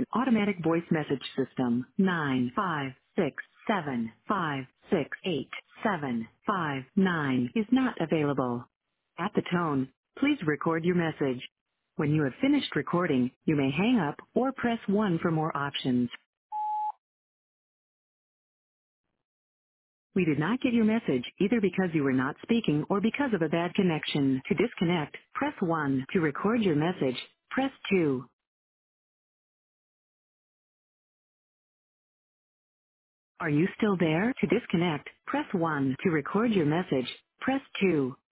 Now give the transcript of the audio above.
an automatic voice message system. 956756875 is not available. At the tone, please record your message. When you have finished recording, you may hang up or press 1 for more options. We did not get your message either because you were not speaking or because of a bad connection. To disconnect, press 1. To record your message, press 2. Are you still there? To disconnect, press 1. To record your message, press 2.